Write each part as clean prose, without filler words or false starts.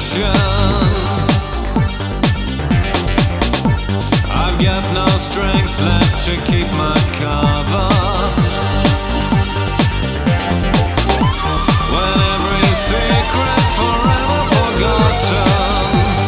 I've got no strength left to keep my cover. When every secret's forever forgotten,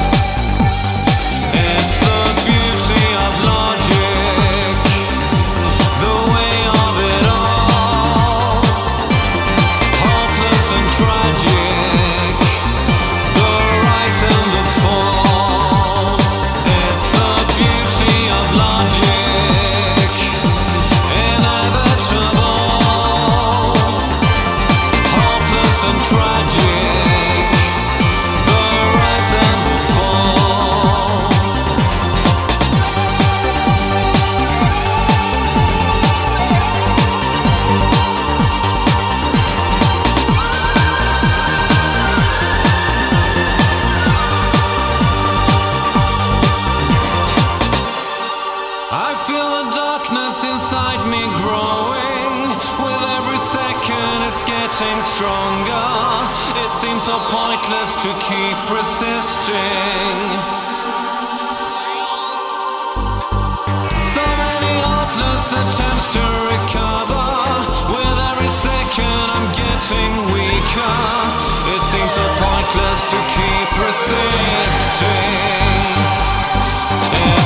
it's the beauty of logic, the way of it all, hopeless and tragic, the rise and the fall. It's the beauty of logic, inevitable, hopeless and tragic, the rise and the fall. I feel the darkness inside me growing. With every second it's getting stronger. It seems so pointless to keep resisting. So many hopeless attempts to recover. With every second I'm getting weaker. It seems so pointless to keep resisting.